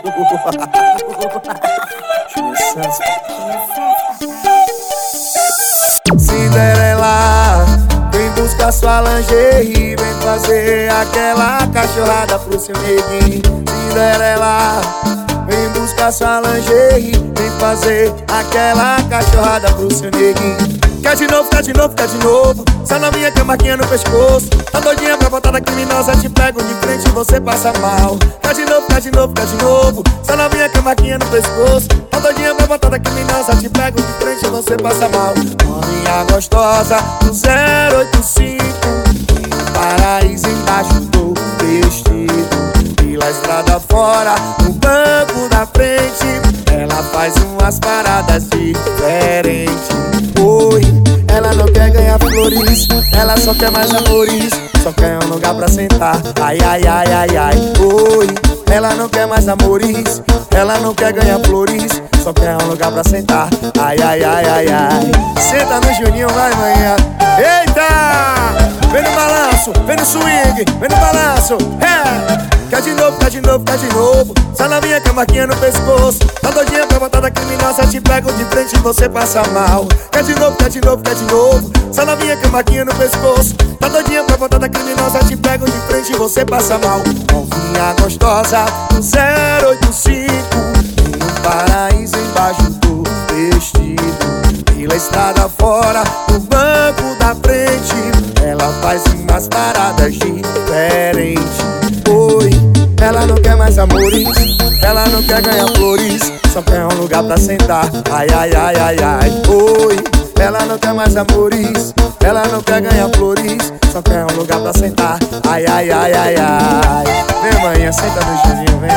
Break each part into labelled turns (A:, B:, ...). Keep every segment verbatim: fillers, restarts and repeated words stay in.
A: Cinderela, vem buscar sua lingerie, vem fazer aquela cachorrada pro seu neguinho. Cinderela, vem buscar sua lingerie, vem fazer aquela cachorrada pro seu neguinho. Quer de novo, quer de novo, quer de novo. Só na minha marquinha no pescoço. Tá doidinha pra botar da criminosa, te pego de frente e você passa mal. Quer de novo, quer de novo, quer de novo. Só na minha marquinha no pescoço. Tá doidinha pra botar da criminosa, te pego de frente e você passa mal. Maninha gostosa do zero oito cinco, paraíso embaixo do vestido, pela estrada fora, no banco da frente. Ela faz umas paradas diferentes. Oi, ela não quer ganhar flores, ela só quer mais amores, só quer um lugar pra sentar. Ai, ai, ai, ai, ai. Oi, ela não quer mais amores, ela não quer ganhar flores, só quer um lugar pra sentar. Ai, ai, ai, ai, ai. Senta no Juninho, vai manhã. Eita! Vem no balanço, vem no swing, vem no balanço. É! Quer de novo, quer de novo, quer de novo. Só na minha marquinha no pescoço. Tá doidinha pra botar da criminosa, te pego de frente e você passa mal. Quer de novo, quer de novo, quer de novo. Só na minha marquinha no pescoço. Tá doidinha pra botar da criminosa, te pego de frente e você passa mal. Novinha gostosa do zero oito cinco, tem um paraíso embaixo do vestido, pela estrada fora, no banco da frente. Ela faz umas paradas diferentes. Oi, ela não quer mais amores, ela não quer ganhar flores, só quer um lugar pra sentar. Ai, ai, ai, ai, ai. Oi, ela não quer mais amores, ela não quer ganhar flores, só quer um lugar pra sentar. Ai, ai, ai, ai, ai. Vem, manhã, senta no Juninho, vem.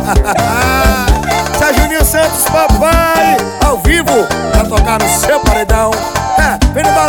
A: Seu Juninho Santos, papai, ao vivo, pra tocar no seu paredão. É, vem no balão.